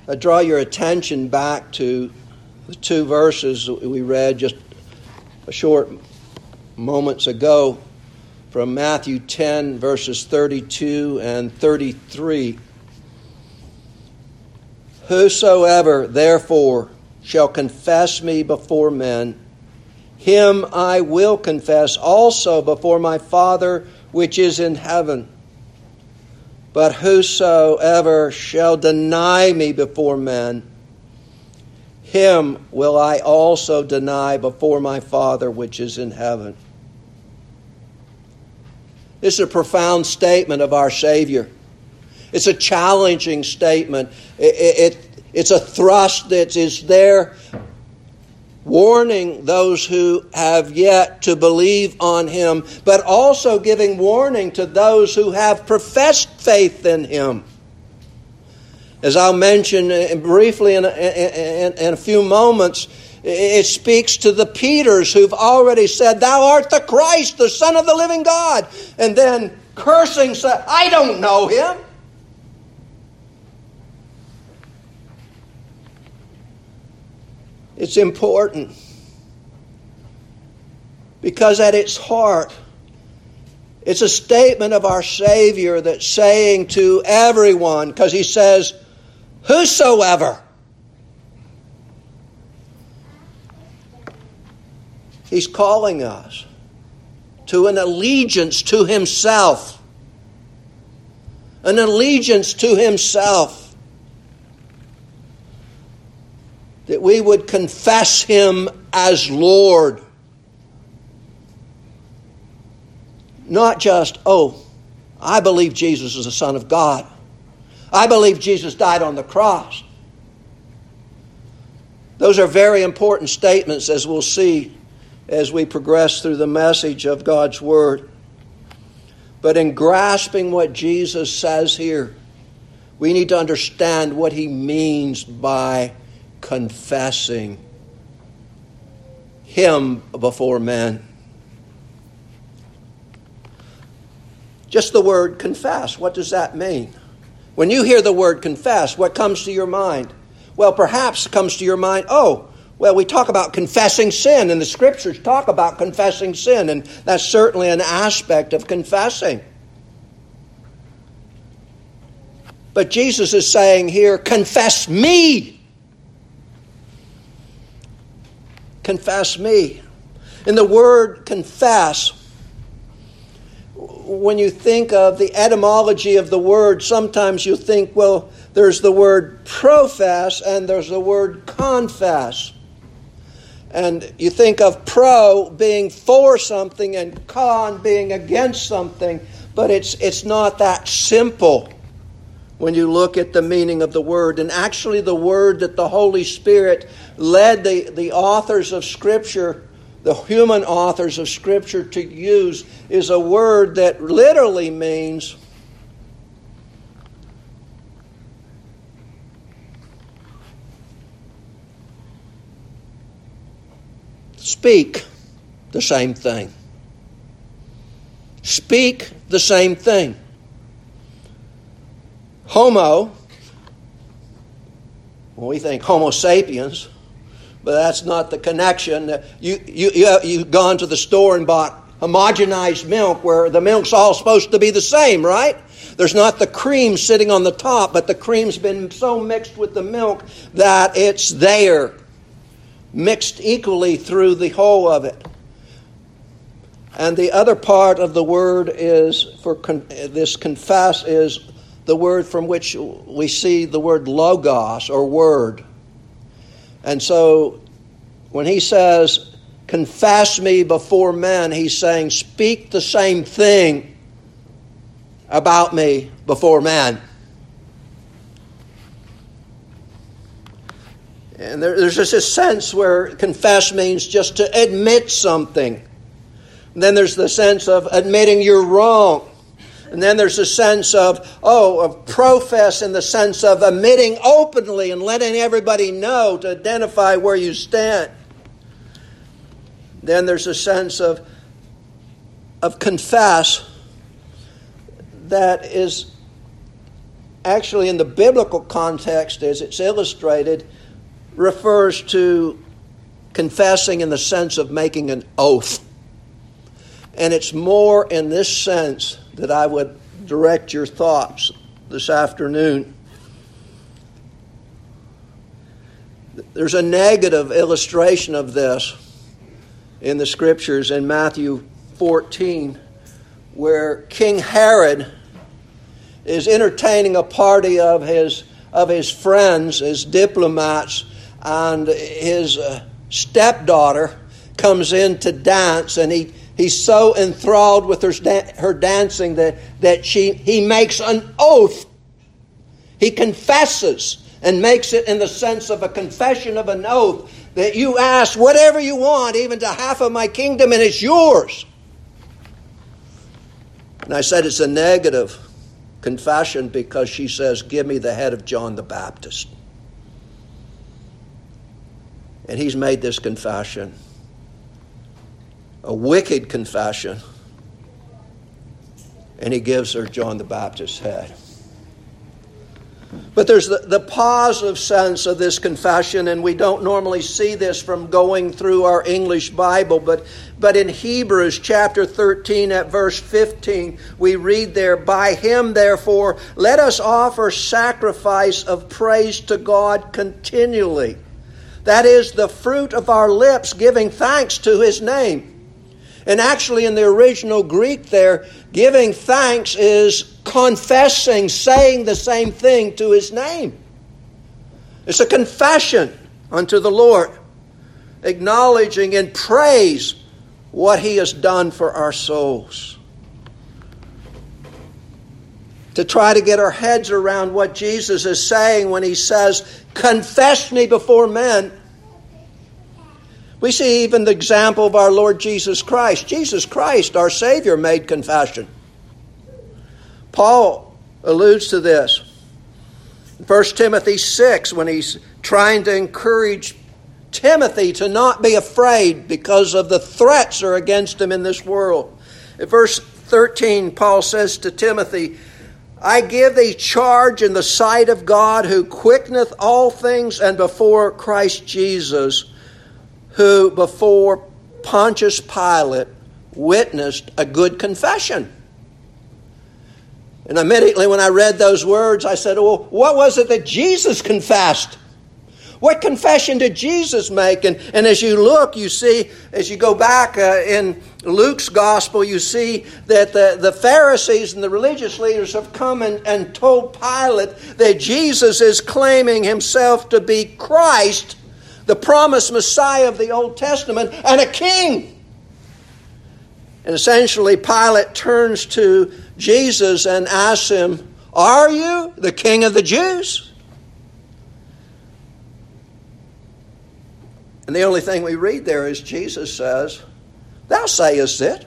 I draw your attention back to the two verses we read just a short moments ago from Matthew 10, verses 32 and 33. Whosoever therefore shall confess me before men, him I will confess also before my Father which is in heaven. But whosoever shall deny me before men, him will I also deny before my Father which is in heaven. This is a profound statement of our Savior. It's a challenging statement. It's a thrust that is there warning those who have yet to believe on Him, but also giving warning to those who have professed faith in Him. As I'll mention briefly in a few moments, it speaks to the Peters who've already said, "Thou art the Christ, the Son of the living God." And then cursing said, "I don't know Him." It's important because at its heart, it's a statement of our Savior that's saying to everyone, because He says, "Whosoever." He's calling us to an allegiance to Himself. An allegiance to Himself. That we would confess Him as Lord. Not just, I believe Jesus is the Son of God. I believe Jesus died on the cross. Those are very important statements, as we'll see as we progress through the message of God's Word. But in grasping what Jesus says here, we need to understand what He means by confessing Him before men. Just the word confess, what does that mean? When you hear the word confess, what comes to your mind? Well, perhaps comes to your mind, we talk about confessing sin, and the Scriptures talk about confessing sin, and that's certainly an aspect of confessing. But Jesus is saying here, confess me. Confess me. In the word confess, when you think of the etymology of the word, sometimes you think, there's the word profess and there's the word confess. And you think of pro being for something and con being against something, but it's not that simple when you look at the meaning of the word. And actually the word that the Holy Spirit led the authors of Scripture, the human authors of Scripture, to use is a word that literally means speak the same thing. Speak the same thing. Homo, we think Homo sapiens, but that's not the connection. You've gone to the store and bought homogenized milk where the milk's all supposed to be the same, right? There's not the cream sitting on the top, but the cream's been so mixed with the milk that it's there, mixed equally through the whole of it. And the other part of the word is for this confess is the word from which we see the word logos or word. And so when he says, confess me before men, he's saying, speak the same thing about me before men. And there's just a sense where confess means just to admit something. And then there's the sense of admitting you're wrong. And then there's a sense of profess in the sense of admitting openly and letting everybody know to identify where you stand. Then there's a sense of confess that is actually in the biblical context as it's illustrated, refers to confessing in the sense of making an oath. And it's more in this sense that I would direct your thoughts this afternoon. There's a negative illustration of this in the Scriptures in Matthew 14, where King Herod is entertaining a party of his friends, his diplomats, and his stepdaughter comes in to dance, and he's so enthralled with her dancing that he makes an oath. He confesses and makes it in the sense of a confession of an oath, that you ask whatever you want, even to half of my kingdom, and it's yours. And I said it's a negative confession because she says, give me the head of John the Baptist. And he's made this confession, a wicked confession, and he gives her John the Baptist's head. But there's the positive sense of this confession, and we don't normally see this from going through our English Bible, but in Hebrews chapter 13 at verse 15, we read there, by him therefore let us offer sacrifice of praise to God continually. That is the fruit of our lips, giving thanks to his name. And actually in the original Greek there, giving thanks is confessing, saying the same thing to his name. It's a confession unto the Lord, acknowledging in praise what he has done for our souls. To try to get our heads around what Jesus is saying when he says, confess me before men. We see even the example of our Lord Jesus Christ. Jesus Christ, our Savior, made confession. Paul alludes to this. 1 Timothy 6, when he's trying to encourage Timothy to not be afraid because of the threats that are against him in this world. In verse 13, Paul says to Timothy, I give thee charge in the sight of God, who quickeneth all things, and before Christ Jesus, who before Pontius Pilate witnessed a good confession. And immediately when I read those words, I said, well, what was it that Jesus confessed? What confession did Jesus make? And as you look, you see, as you go back in Luke's gospel, you see that the Pharisees and the religious leaders have come and told Pilate that Jesus is claiming himself to be Christ, the promised Messiah of the Old Testament, and a king. And essentially, Pilate turns to Jesus and asks him, are you the King of the Jews? And the only thing we read there is Jesus says, thou sayest it.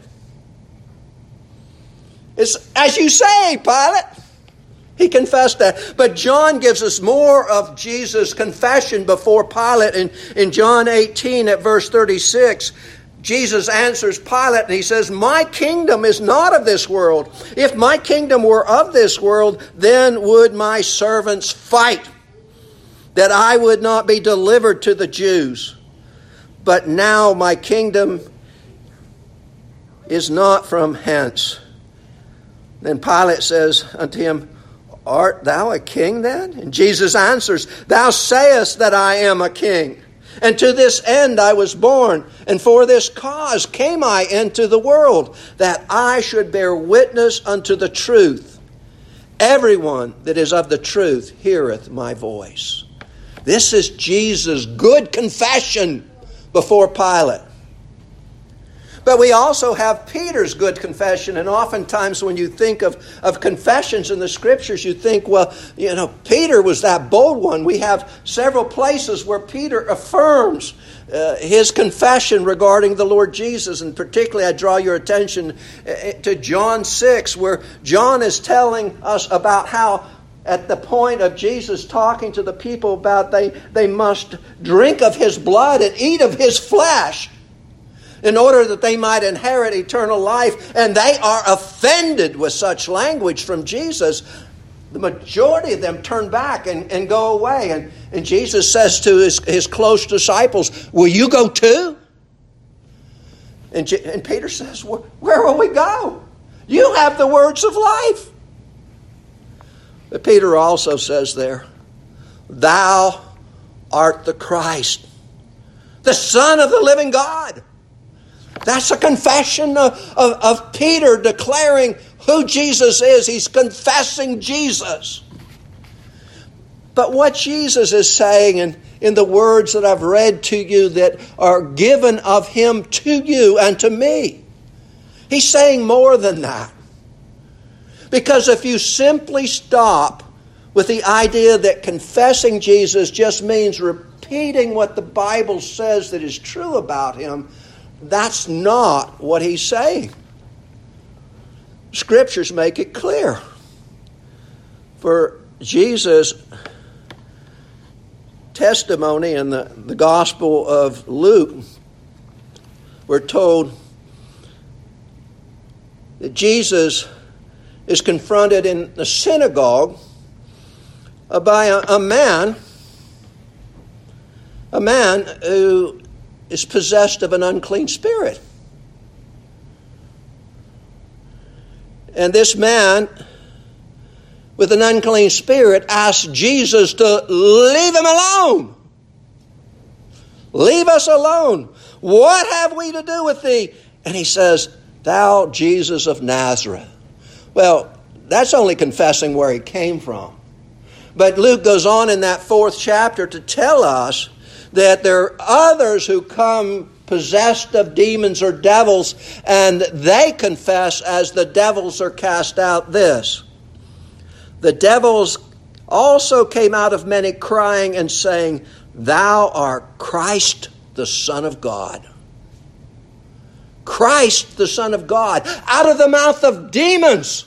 It's as you say, Pilate. He confessed that. But John gives us more of Jesus' confession before Pilate. In John 18 at verse 36, Jesus answers Pilate and he says, my kingdom is not of this world. If my kingdom were of this world, then would my servants fight, that I would not be delivered to the Jews. But now my kingdom is not from hence. Then Pilate says unto him, art thou a king then? And Jesus answers, thou sayest that I am a king. And to this end I was born, and for this cause came I into the world, that I should bear witness unto the truth. Everyone that is of the truth heareth my voice. This is Jesus' good confession before Pilate. But we also have Peter's good confession. And oftentimes when you think of confessions in the Scriptures, you think, well, Peter was that bold one. We have several places where Peter affirms his confession regarding the Lord Jesus. And particularly I draw your attention to John 6, where John is telling us about how at the point of Jesus talking to the people about they must drink of his blood and eat of his flesh, in order that they might inherit eternal life. And they are offended with such language from Jesus. the majority of them turn back and go away. And Jesus says to his close disciples, will you go too? And Peter says, where will we go? You have the words of life. But Peter also says there, thou art the Christ, the Son of the living God. That's a confession of Peter declaring who Jesus is. He's confessing Jesus. But what Jesus is saying in the words that I've read to you that are given of him to you and to me, he's saying more than that. Because if you simply stop with the idea that confessing Jesus just means repeating what the Bible says that is true about him, that's not what he's saying. Scriptures make it clear. For Jesus' testimony in the Gospel of Luke, we're told that Jesus is confronted in the synagogue by a man who is possessed of an unclean spirit. And this man with an unclean spirit asks Jesus to leave him alone. Leave us alone. What have we to do with thee? And he says, thou Jesus of Nazareth. Well, that's only confessing where he came from. But Luke goes on in that 4th chapter to tell us that there are others who come possessed of demons or devils, and they confess as the devils are cast out this: the devils also came out of many crying and saying, thou art Christ, the Son of God. Christ, the Son of God, out of the mouth of demons.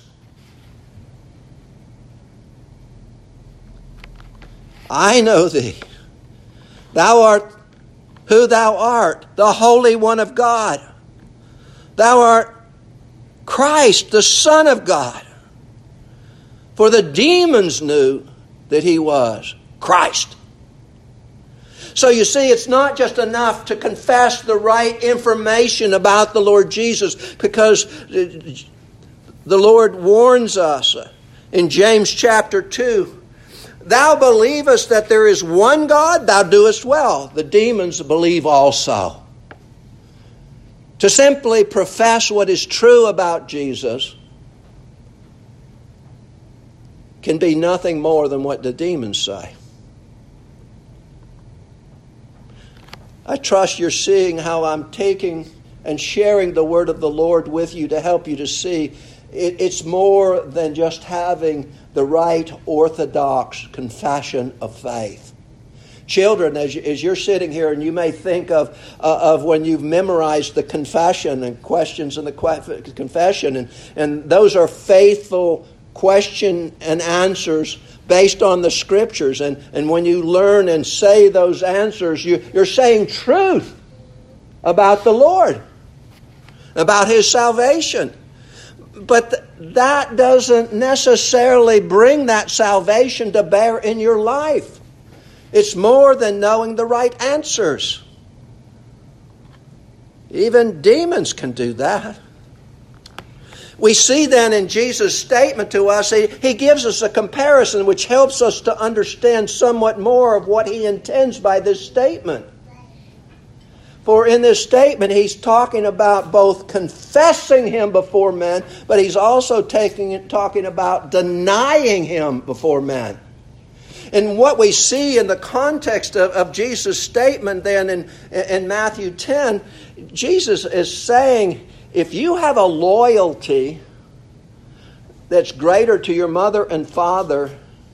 I know thee. Thou art who thou art, the Holy One of God. Thou art Christ, the Son of God. For the demons knew that he was Christ. So you see, it's not just enough to confess the right information about the Lord Jesus, because the Lord warns us in James chapter 2, thou believest that there is one God, thou doest well. The demons believe also. To simply profess what is true about Jesus can be nothing more than what the demons say. I trust you're seeing how I'm taking and sharing the word of the Lord with you to help you to see it's more than just having the right orthodox confession of faith. Children, as you're sitting here and you may think of when you've memorized the confession and questions in the confession, and those are faithful question and answers based on the Scriptures. And when you learn and say those answers, you're saying truth about the Lord, about His salvation. But that doesn't necessarily bring that salvation to bear in your life. It's more than knowing the right answers. Even demons can do that. We see then in Jesus' statement to us, He gives us a comparison which helps us to understand somewhat more of what He intends by this statement. For in this statement, He's talking about both confessing Him before men, but He's also talking about denying Him before men. And what we see in the context of Jesus' statement then in Matthew 10, Jesus is saying, if you have a loyalty that's greater to your mother and father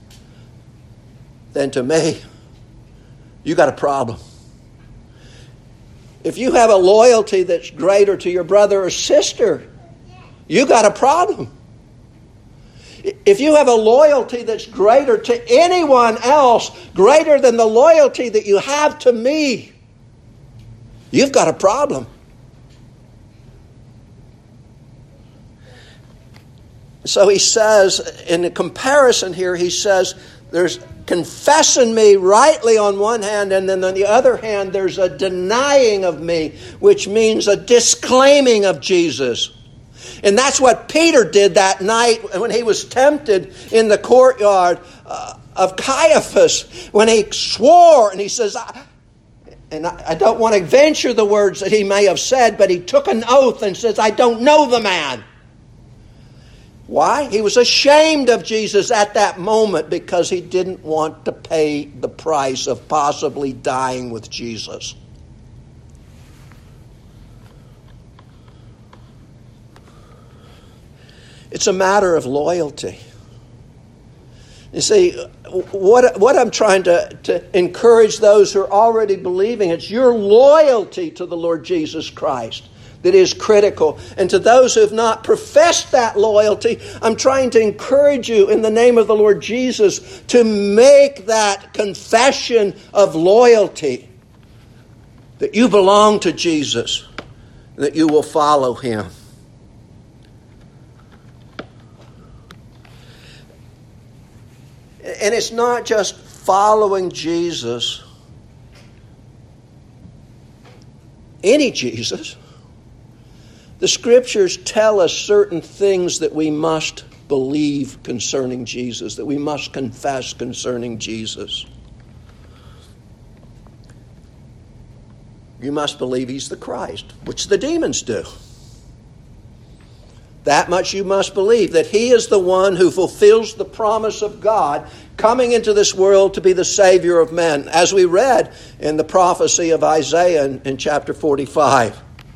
than to me, you got a problem. If you have a loyalty that's greater to your brother or sister, you got a problem. If you have a loyalty that's greater to anyone else, greater than the loyalty that you have to me, you've got a problem. So he says, in the comparison here, he says, there's confessing me rightly on one hand, and then on the other hand, there's a denying of me, which means a disclaiming of Jesus. And that's what Peter did that night when he was tempted in the courtyard of Caiaphas, when he swore, and he says, I don't want to venture the words that he may have said, but he took an oath and says, I don't know the man. Why? He was ashamed of Jesus at that moment because he didn't want to pay the price of possibly dying with Jesus. It's a matter of loyalty. You see, what I'm trying to encourage those who are already believing, it's your loyalty to the Lord Jesus Christ that is critical. And to those who have not professed that loyalty, I'm trying to encourage you in the name of the Lord Jesus to make that confession of loyalty, that you belong to Jesus, that you will follow him. And it's not just following Jesus, any Jesus. The Scriptures tell us certain things that we must believe concerning Jesus, that we must confess concerning Jesus. You must believe he's the Christ, which the demons do. That much you must believe, that he is the one who fulfills the promise of God coming into this world to be the Savior of men, as we read in the prophecy of Isaiah in chapter 45.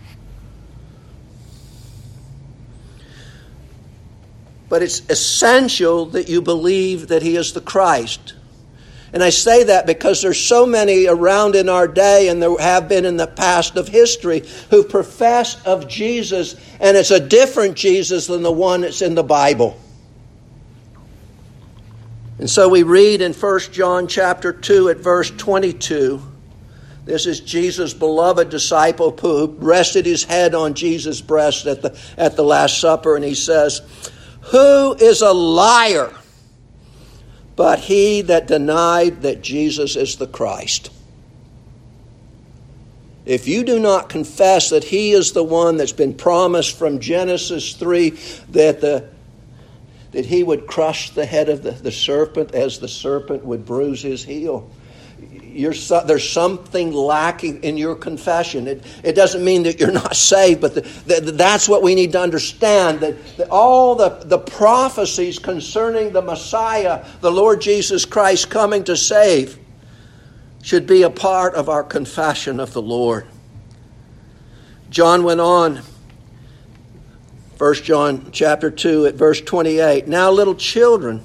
But it's essential that you believe that he is the Christ. And I say that because there's so many around in our day, and there have been in the past of history, who profess of Jesus, and it's a different Jesus than the one that's in the Bible. And so we read in 1 John chapter 2 at verse 22, this is Jesus' beloved disciple who rested his head on Jesus' breast at the Last Supper, and he says, "Who is a liar but he that denied that Jesus is the Christ?" If you do not confess that he is the one that's been promised from Genesis 3, that he would crush the head of the serpent as the serpent would bruise his heel, there's something lacking in your confession. It doesn't mean that you're not saved, but that's what we need to understand, that all the prophecies concerning the Messiah, the Lord Jesus Christ coming to save, should be a part of our confession of the Lord. John went on, 1 John chapter 2 at verse 28, "Now little children,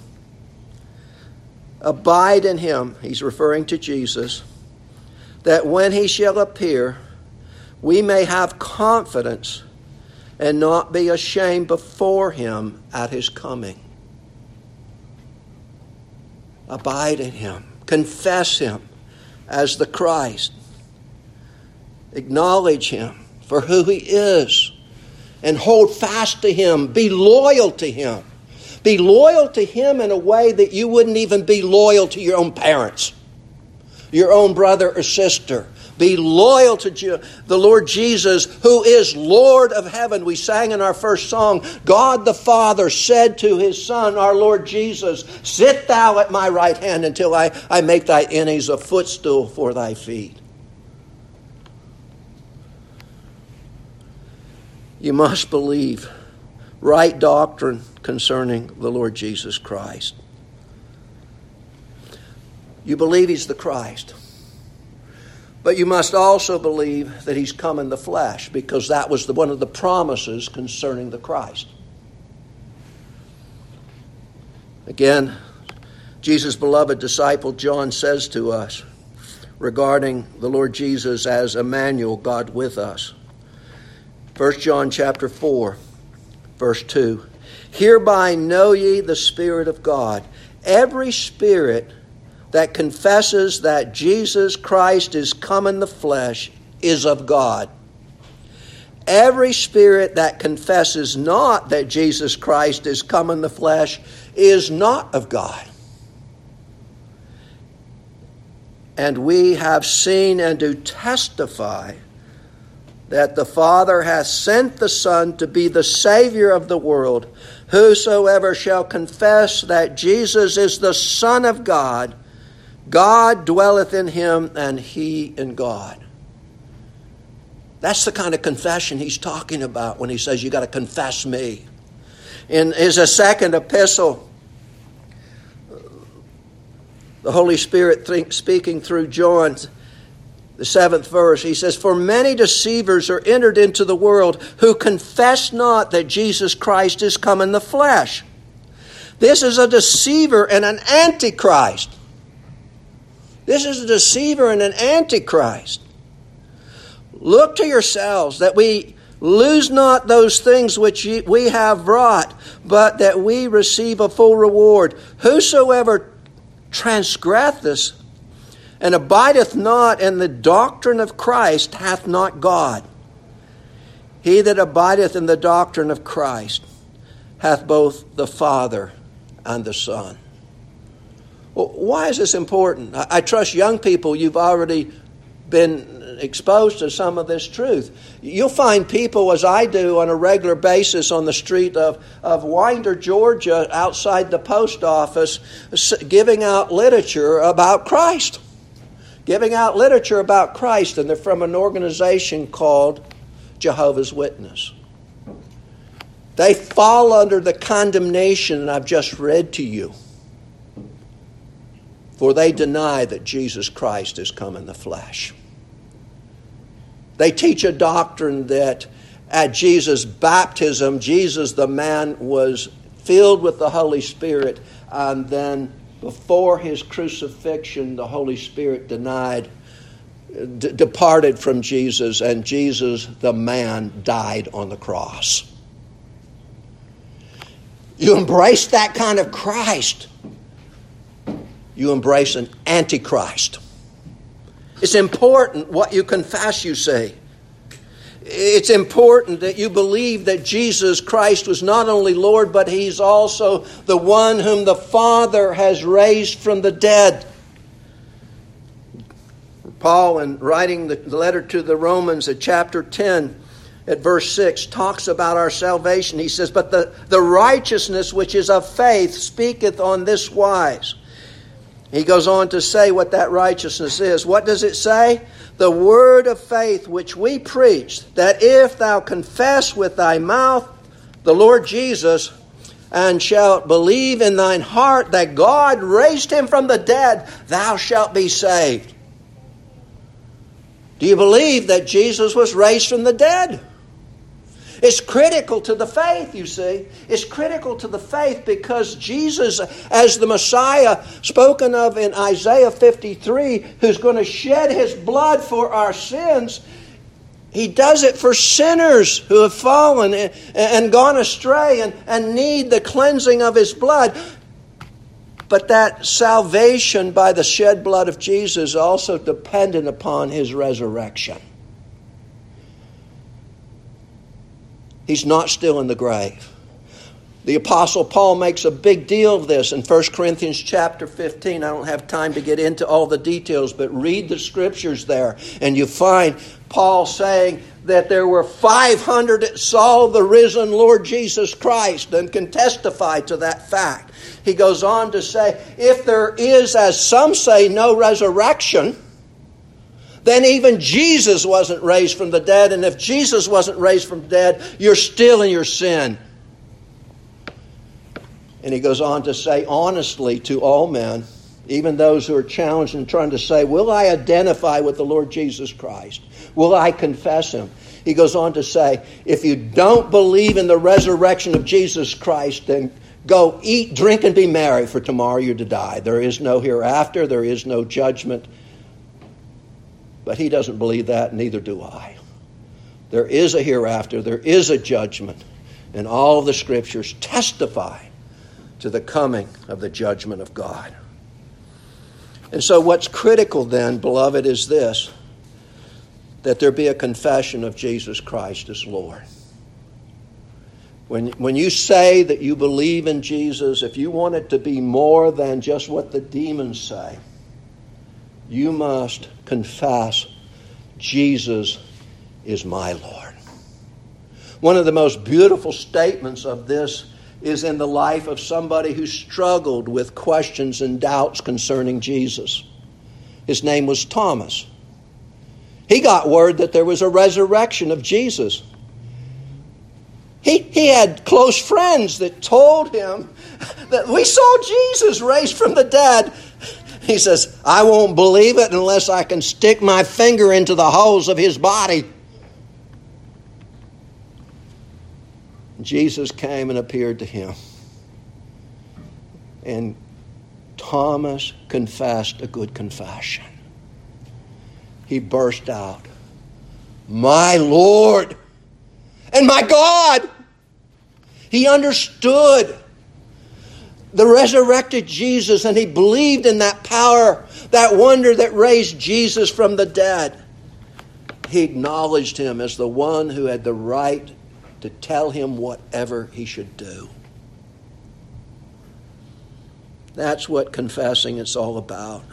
abide in him," he's referring to Jesus, "that when he shall appear, we may have confidence and not be ashamed before him at his coming." Abide in him. Confess him as the Christ. Acknowledge him for who he is and hold fast to him. Be loyal to him. Be loyal to him in a way that you wouldn't even be loyal to your own parents, your own brother or sister. Be loyal to the Lord Jesus, who is Lord of heaven. We sang in our first song, God the Father said to his Son, our Lord Jesus, "Sit thou at my right hand until I make thy enemies a footstool for thy feet." You must believe right doctrine concerning the Lord Jesus Christ. You believe he's the Christ. But you must also believe that he's come in the flesh, because that was one of the promises concerning the Christ. Again, Jesus' beloved disciple John says to us regarding the Lord Jesus as Emmanuel, God with us. 1 John chapter 4, verse 2. "Hereby know ye the Spirit of God. Every spirit that confesses that Jesus Christ is come in the flesh is of God. Every spirit that confesses not that Jesus Christ is come in the flesh is not of God. And we have seen and do testify that the Father hath sent the Son to be the Savior of the world. Whosoever shall confess that Jesus is the Son of God, God dwelleth in him, and he in God. That's the kind of confession he's talking about when he says you got to confess me. In his second epistle, the Holy Spirit speaking through John, the 7th verse, he says, "For many deceivers are entered into the world who confess not that Jesus Christ is come in the flesh." This is a deceiver and an antichrist. This is a deceiver and an antichrist. Look to yourselves that we lose not those things which we have wrought, but that we receive a full reward. Whosoever transgresseth and abideth not in the doctrine of Christ hath not God. He that abideth in the doctrine of Christ hath both the Father and the Son. Well, why is this important? I trust young people, you've already been exposed to some of this truth. You'll find people, as I do on a regular basis on the street of Winder, Georgia, outside the post office, giving out literature about Christ. Giving out literature about Christ, and they're from an organization called Jehovah's Witness. They fall under the condemnation I've just read to you, for they deny that Jesus Christ is come in the flesh. They teach a doctrine that at Jesus' baptism, Jesus the man was filled with the Holy Spirit, and then before his crucifixion, the Holy Spirit departed from Jesus, and Jesus the man died on the cross. You embrace that kind of Christ, you embrace an antichrist. It's important what you confess, you see. It's important that you believe that Jesus Christ was not only Lord, but he's also the one whom the Father has raised from the dead. Paul, in writing the letter to the Romans at chapter 10, at verse 6, talks about our salvation. He says, "But the righteousness which is of faith speaketh on this wise." He goes on to say what that righteousness is. What does it say? "The word of faith which we preach, that if thou confess with thy mouth the Lord Jesus, and shalt believe in thine heart that God raised him from the dead, thou shalt be saved." Do you believe that Jesus was raised from the dead? It's critical to the faith, you see. It's critical to the faith because Jesus, as the Messiah spoken of in Isaiah 53, who's going to shed his blood for our sins, he does it for sinners who have fallen and gone astray and need the cleansing of his blood. But that salvation by the shed blood of Jesus is also dependent upon his resurrection. He's not still in the grave. The Apostle Paul makes a big deal of this in 1 Corinthians chapter 15. I don't have time to get into all the details, but read the scriptures there. And you find Paul saying that there were 500 that saw the risen Lord Jesus Christ and can testify to that fact. He goes on to say, if there is, as some say, no resurrection, then even Jesus wasn't raised from the dead. And if Jesus wasn't raised from the dead, you're still in your sin. And he goes on to say honestly to all men, even those who are challenged and trying to say, will I identify with the Lord Jesus Christ? Will I confess him? He goes on to say, if you don't believe in the resurrection of Jesus Christ, then go eat, drink, and be merry, for tomorrow you're to die. There is no hereafter. There is no judgment. But he doesn't believe that, neither do I. There is a hereafter. There is a judgment. And all of the scriptures testify to the coming of the judgment of God. And so what's critical then, beloved, is this. that there be a confession of Jesus Christ as Lord. When you say that you believe in Jesus, if you want it to be more than just what the demons say, you must confess, Jesus is my Lord. One of the most beautiful statements of this is in the life of somebody who struggled with questions and doubts concerning Jesus. His name was Thomas. He got word that there was a resurrection of Jesus. He had close friends that told him that we saw Jesus raised from the dead. He says, I won't believe it unless I can stick my finger into the holes of his body. Jesus came and appeared to him. And Thomas confessed a good confession. He burst out, my Lord and my God. He understood the resurrected Jesus, and he believed in that power, that wonder that raised Jesus from the dead. He acknowledged him as the one who had the right to tell him whatever he should do. That's what confessing is all about.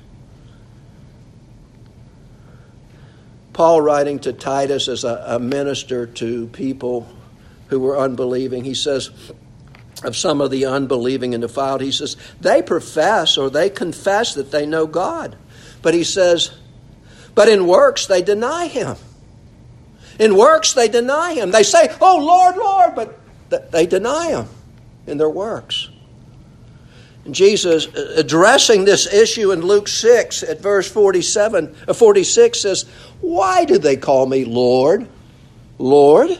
Paul, writing to Titus as a minister to people who were unbelieving, he says of some of the unbelieving and defiled, he says, they profess or they confess that they know God. But he says, but in works they deny him. In works they deny him. They say, oh, Lord, Lord, but they deny him in their works. And Jesus, addressing this issue in Luke 6 at verse 46 says, why do they call me Lord, Lord,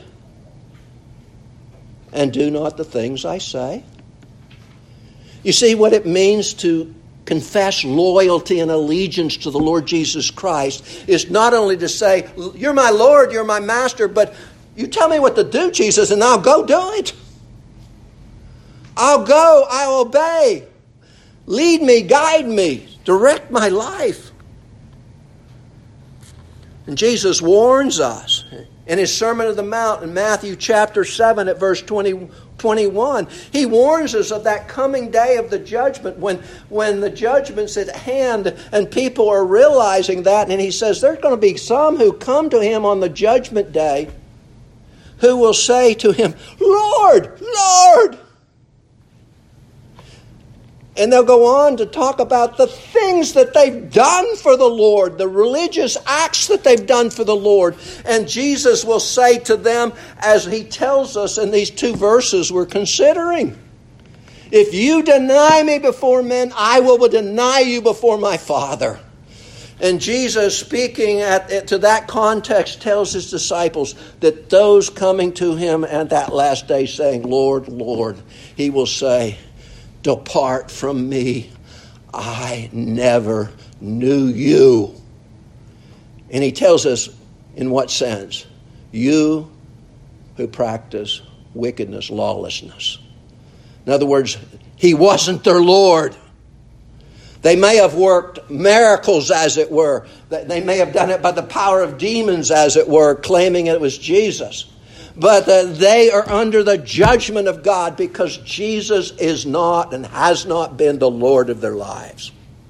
and do not the things I say? You see, what it means to confess loyalty and allegiance to the Lord Jesus Christ is not only to say, you're my Lord, you're my master, but you tell me what to do, Jesus, and I'll go do it. I'll go, I'll obey. Lead me, guide me, direct my life. And Jesus warns us in his Sermon on the Mount in Matthew chapter 7 at verse 21. He warns us of that coming day of the judgment when the judgment's at hand and people are realizing that. And he says there's going to be some who come to him on the judgment day who will say to him, Lord, Lord. And they'll go on to talk about the things that they've done for the Lord, the religious acts that they've done for the Lord. And Jesus will say to them, as he tells us in these two verses we're considering, if you deny me before men, I will deny you before my Father. And Jesus, speaking to that context, tells his disciples that those coming to him at that last day saying, Lord, Lord, he will say, depart from me, I never knew you. And he tells us in what sense? You who practice wickedness, lawlessness. In other words, he wasn't their Lord. They may have worked miracles, as it were. They may have done it by the power of demons, as it were, claiming it was Jesus. But they are under the judgment of God because Jesus is not and has not been the Lord of their lives.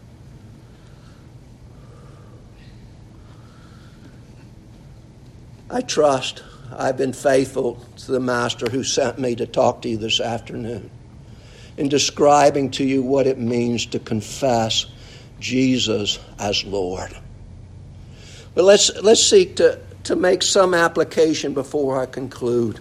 I trust I've been faithful to the Master who sent me to talk to you this afternoon in describing to you what it means to confess Jesus as Lord. But let's seek to make some application before I conclude.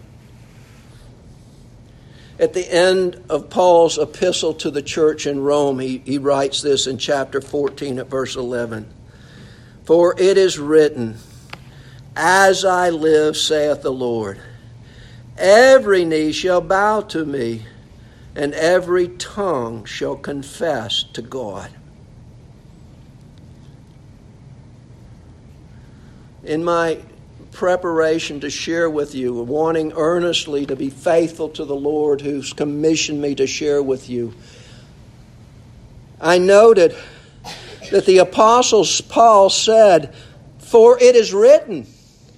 At the end of Paul's epistle to the church in Rome, he writes this in chapter 14 at verse 11. For it is written, as I live, saith the Lord, every knee shall bow to me, and every tongue shall confess to God. In my preparation to share with you, wanting earnestly to be faithful to the Lord who's commissioned me to share with you, I noted that the Apostle Paul said, For it is written.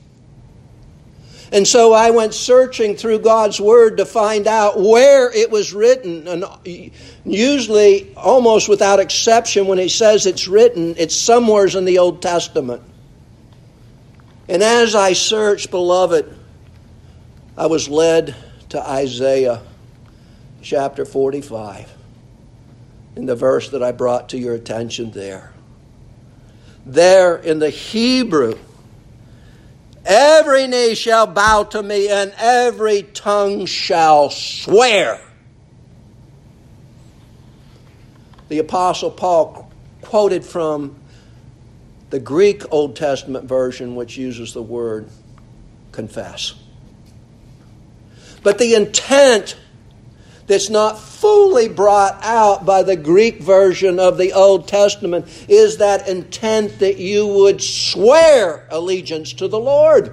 And so I went searching through God's Word to find out where it was written. And usually, almost without exception, when he says it's written, it's somewhere in the Old Testament. And as I searched, beloved, I was led to Isaiah chapter 45, in the verse that I brought to your attention there. There in the Hebrew, every knee shall bow to me, and every tongue shall swear. The Apostle Paul quoted from the Greek Old Testament version, which uses the word confess. But the intent that's not fully brought out by the Greek version of the Old Testament is that intent that you would swear allegiance to the Lord.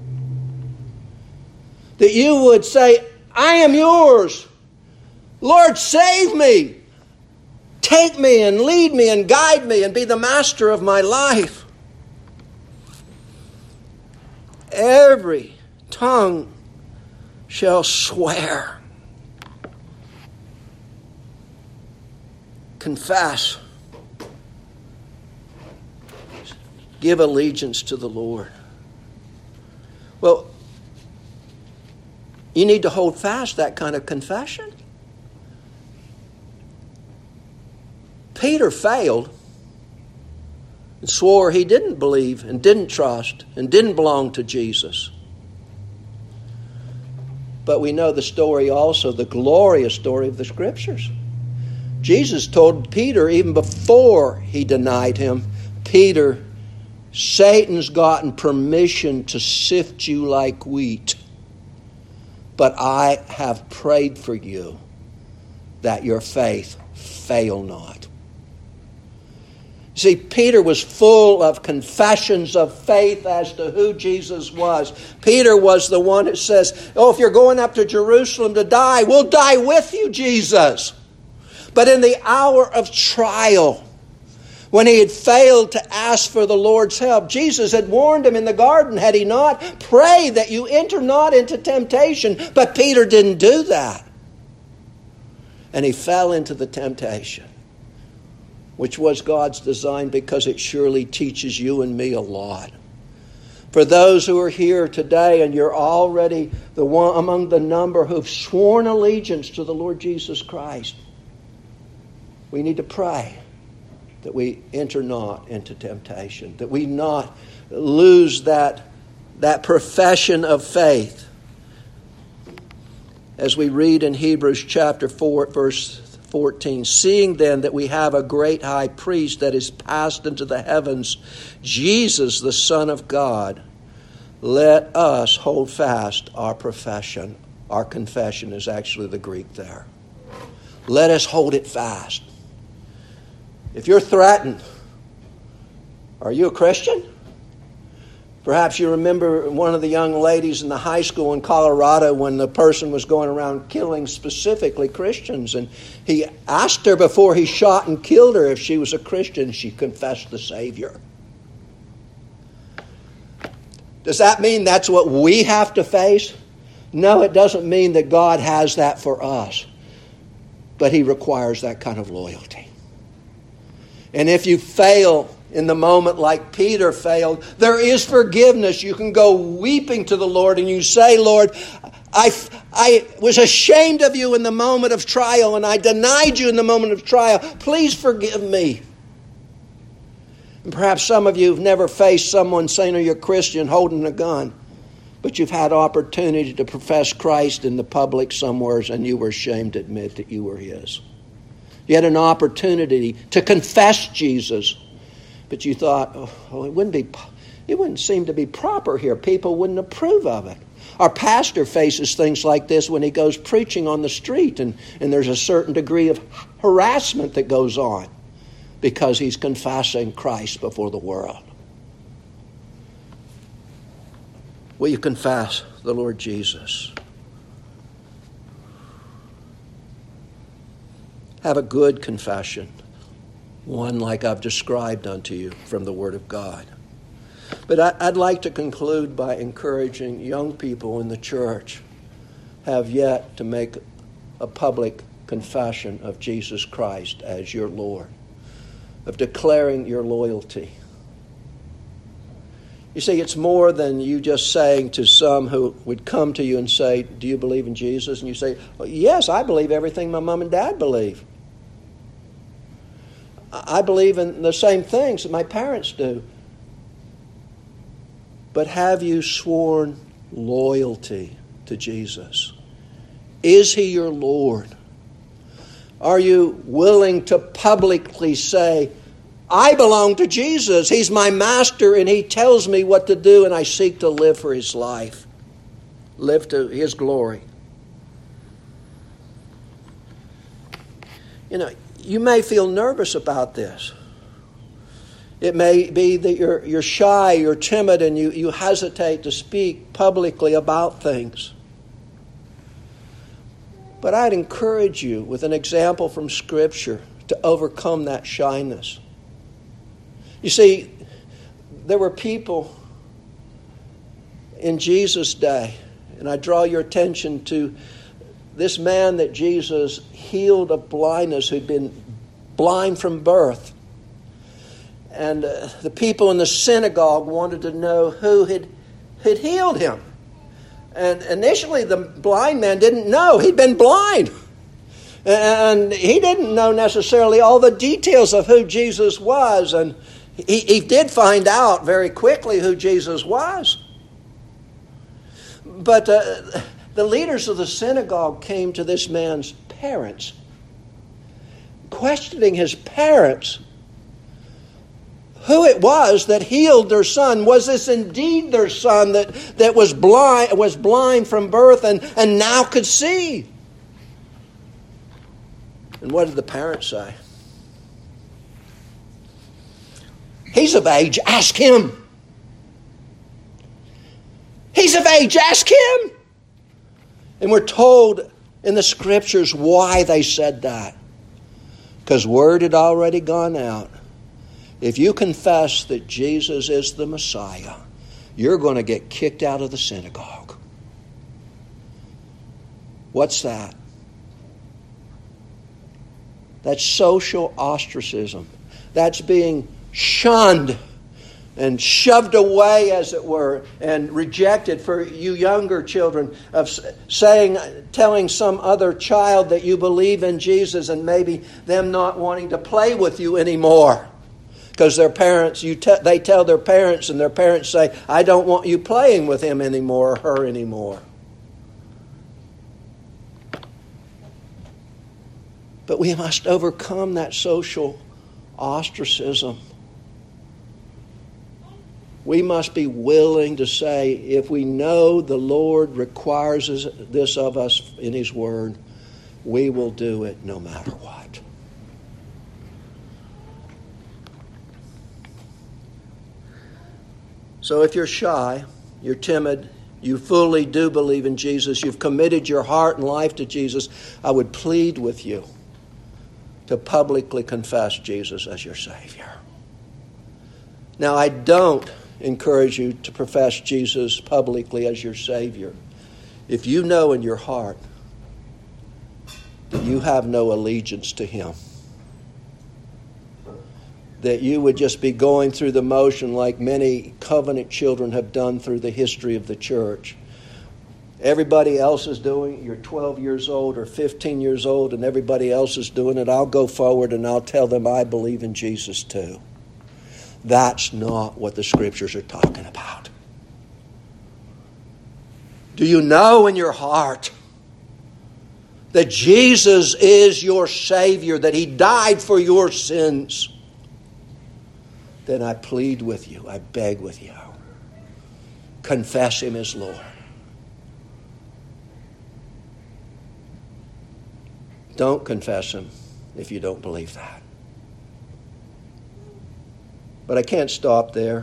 That you would say, I am yours. Lord, save me. Take me and lead me and guide me and be the master of my life. Every tongue shall swear. Confess. Give allegiance to the Lord. Well, you need to hold fast that kind of confession. Peter failed and swore he didn't believe and didn't trust and didn't belong to Jesus. But we know the story also, the glorious story of the Scriptures. Jesus told Peter even before he denied him, Peter, Satan's gotten permission to sift you like wheat, but I have prayed for you that your faith fail not. See, Peter was full of confessions of faith as to who Jesus was. Peter was the one that says, if you're going up to Jerusalem to die, we'll die with you, Jesus. But in the hour of trial, when he had failed to ask for the Lord's help, Jesus had warned him in the garden, had he not? Pray that you enter not into temptation. But Peter didn't do that. And he fell into the temptation, which was God's design, because it surely teaches you and me a lot. For those who are here today and you're already the one among the number who've sworn allegiance to the Lord Jesus Christ, we need to pray that we enter not into temptation, that we not lose that profession of faith. As we read in Hebrews chapter 4, verse 14, seeing then that we have a great high priest that is passed into the heavens, Jesus, the Son of God, let us hold fast our profession. Our confession is actually the Greek there. Let us hold it fast. If you're threatened, are you a Christian? Perhaps you remember one of the young ladies in the high school in Colorado when the person was going around killing specifically Christians. And he asked her before he shot and killed her if she was a Christian. She confessed the Savior. Does that mean that's what we have to face? No, it doesn't mean that God has that for us. But He requires that kind of loyalty. And if you fail in the moment like Peter failed, there is forgiveness. You can go weeping to the Lord and you say, Lord, I was ashamed of you in the moment of trial and I denied you in the moment of trial. Please forgive me. And perhaps some of you have never faced someone saying, oh, you're a Christian, holding a gun. But you've had opportunity to profess Christ in the public somewhere and you were ashamed to admit that you were His. You had an opportunity to confess Jesus, but you thought, it wouldn't seem to be proper here. People wouldn't approve of it. Our pastor faces things like this when he goes preaching on the street, and there's a certain degree of harassment that goes on because he's confessing Christ before the world. Will you confess the Lord Jesus? Have a good confession, one like I've described unto you from the Word of God. But I'd like to conclude by encouraging young people in the church have yet to make a public confession of Jesus Christ as your Lord, of declaring your loyalty. You see, it's more than you just saying to some who would come to you and say, do you believe in Jesus? And you say, well, yes, I believe everything my mom and dad believe. I believe in the same things that my parents do. But have you sworn loyalty to Jesus? Is He your Lord? Are you willing to publicly say, I belong to Jesus. He's my master and He tells me what to do, and I seek to live for His life. Live to His glory. You know, you may feel nervous about this. It may be that you're shy, you're timid, and you hesitate to speak publicly about things. But I'd encourage you with an example from Scripture to overcome that shyness. You see, there were people in Jesus' day, and I draw your attention to this man that Jesus healed of blindness who'd been blind from birth. And the people in the synagogue wanted to know who had healed him. And initially the blind man didn't know. He'd been blind. And he didn't know necessarily all the details of who Jesus was. And he did find out very quickly who Jesus was. But the leaders of the synagogue came to this man's parents, questioning his parents who it was that healed their son. Was this indeed their son that was blind from birth and now could see? And what did the parents say? He's of age, ask him. He's of age, ask him. And we're told in the Scriptures why they said that. Because word had already gone out. If you confess that Jesus is the Messiah, you're going to get kicked out of the synagogue. What's that? That's social ostracism. That's being shunned and shoved away, as it were, and rejected. For you younger children, of telling some other child that you believe in Jesus and maybe them not wanting to play with you anymore. Because their parents, they tell their parents, and their parents say, I don't want you playing with him anymore or her anymore. But we must overcome that social ostracism. We must be willing to say, if we know the Lord requires this of us in His Word, we will do it no matter what. So if you're shy, you're timid, you fully do believe in Jesus, you've committed your heart and life to Jesus, I would plead with you to publicly confess Jesus as your Savior. Now, I don't encourage you to profess Jesus publicly as your Savior if you know in your heart that you have no allegiance to Him. That you would just be going through the motion like many covenant children have done through the history of the church. Everybody else is doing it. You're 12 years old or 15 years old and everybody else is doing it. I'll go forward and I'll tell them I believe in Jesus too. That's not what the Scriptures are talking about. Do you know in your heart that Jesus is your Savior, that He died for your sins? Then I plead with you, I beg with you, confess Him as Lord. Don't confess Him if you don't believe that. But I can't stop there,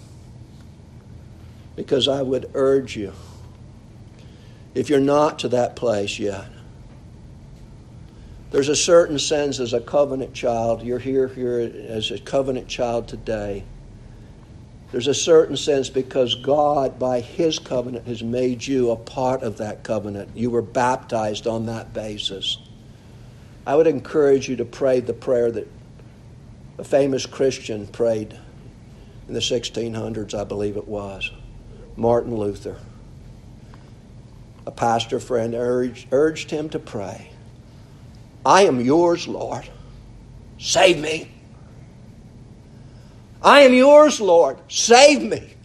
because I would urge you, if you're not to that place yet, there's a certain sense as a covenant child, you're here as a covenant child today, There's a certain sense because God, by His covenant, has made you a part of that covenant. You were baptized on that basis. I would encourage you to pray the prayer that a famous Christian prayed in the 1600s, I believe it was. Martin Luther, a pastor friend, urged him to pray, I am yours, Lord. Save me. I am yours, Lord. Save me.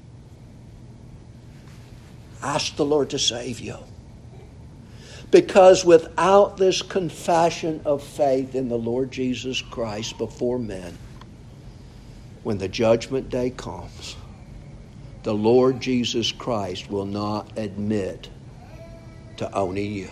Ask the Lord to save you. Because without this confession of faith in the Lord Jesus Christ before men, when the judgment day comes, the Lord Jesus Christ will not admit to owning you.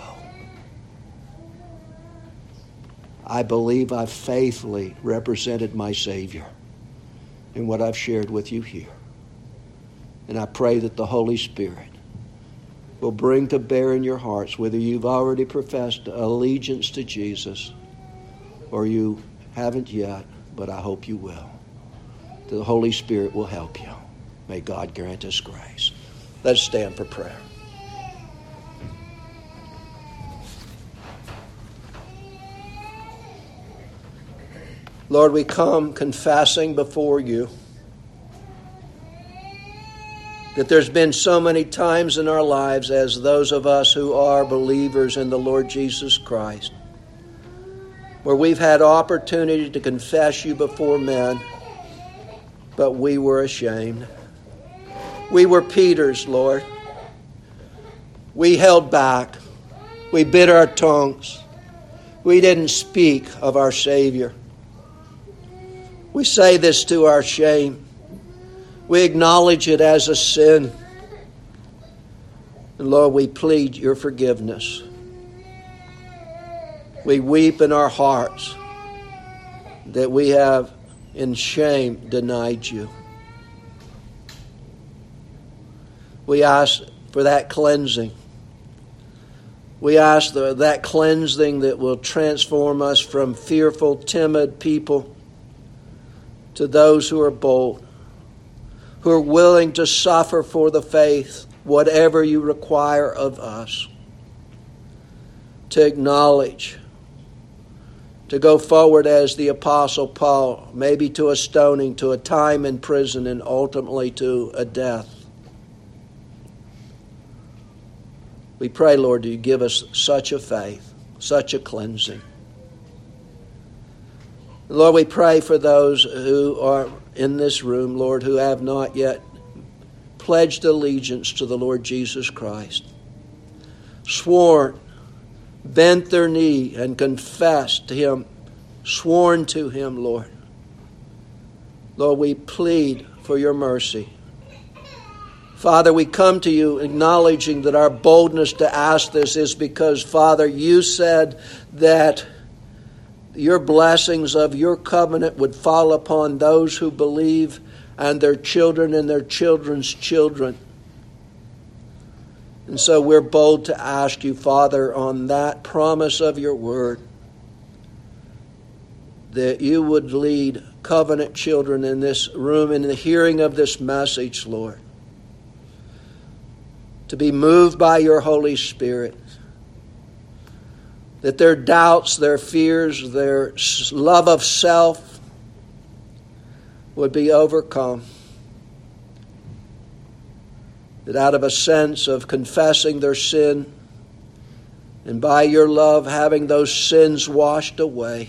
I believe I've faithfully represented my Savior in what I've shared with you here. And I pray that the Holy Spirit will bring to bear in your hearts, whether you've already professed allegiance to Jesus or you haven't yet, but I hope you will. The Holy Spirit will help you. May God grant us grace. Let's stand for prayer. Lord, we come confessing before you that there's been so many times in our lives as those of us who are believers in the Lord Jesus Christ, where we've had opportunity to confess you before men, but we were ashamed. We were Peter's, Lord. We held back. We bit our tongues. We didn't speak of our Savior. We say this to our shame. We acknowledge it as a sin. And Lord, we plead your forgiveness. We weep in our hearts that we have in shame denied you. We ask for that cleansing. We ask that cleansing that will transform us from fearful, timid people to those who are bold, who are willing to suffer for the faith, whatever you require of us, to acknowledge, to go forward as the Apostle Paul, maybe to a stoning, to a time in prison, and ultimately to a death. We pray, Lord, that you give us such a faith, such a cleansing. Lord, we pray for those who are in this room, Lord, who have not yet pledged allegiance to the Lord Jesus Christ, sworn, bent their knee and confessed to Him, sworn to Him, Lord. Lord, we plead for your mercy. Father, we come to you acknowledging that our boldness to ask this is because, Father, you said that your blessings of your covenant would fall upon those who believe and their children and their children's children. And so we're bold to ask you, Father, on that promise of your word, that you would lead covenant children in this room in the hearing of this message, Lord, to be moved by your Holy Spirit, that their doubts, their fears, their love of self would be overcome. That out of a sense of confessing their sin and by your love having those sins washed away,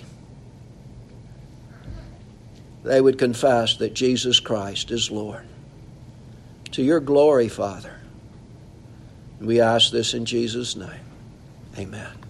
they would confess that Jesus Christ is Lord. To your glory, Father. We ask this in Jesus' name. Amen.